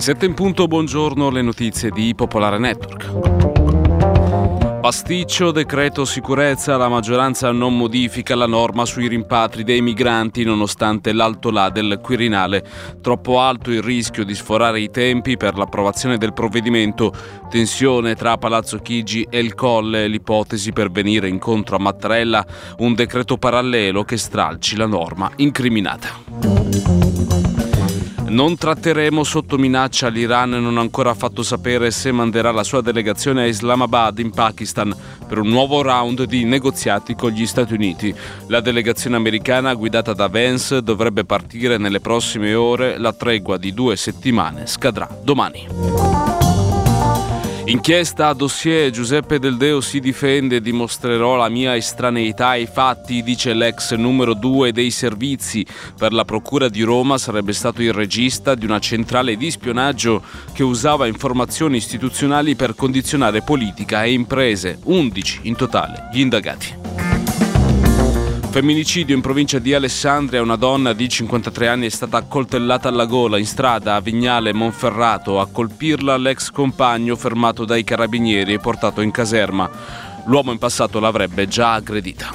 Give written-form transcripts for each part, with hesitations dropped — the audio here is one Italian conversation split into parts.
7 in punto, buongiorno, le notizie di Popolare Network. Pasticcio, decreto sicurezza, la maggioranza non modifica la norma sui rimpatri dei migranti nonostante l'alto là del Quirinale. Troppo alto il rischio di sforare i tempi per l'approvazione del provvedimento. Tensione tra Palazzo Chigi e il Colle, l'ipotesi per venire incontro a Mattarella, un decreto parallelo che stralci la norma incriminata. Non tratteremo sotto minaccia l'Iran, non ha ancora fatto sapere se manderà la sua delegazione a Islamabad in Pakistan per un nuovo round di negoziati con gli Stati Uniti. La delegazione americana guidata da Vance dovrebbe partire nelle prossime ore, la tregua di 2 settimane scadrà domani. Inchiesta a dossier, Giuseppe Del Deo si difende, dimostrerò la mia estraneità ai fatti, dice l'ex numero 2 dei servizi. Per la procura di Roma sarebbe stato il regista di una centrale di spionaggio che usava informazioni istituzionali per condizionare politica e imprese. 11 in totale gli indagati. Femminicidio in provincia di Alessandria, una donna di 53 anni è stata accoltellata alla gola in strada a Vignale Monferrato. A colpirla l'ex compagno fermato dai carabinieri e portato in caserma. L'uomo in passato l'avrebbe già aggredita.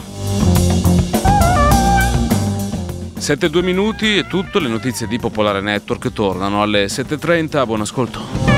7:02 è tutto, le notizie di Popolare Network tornano alle 7:30, buon ascolto.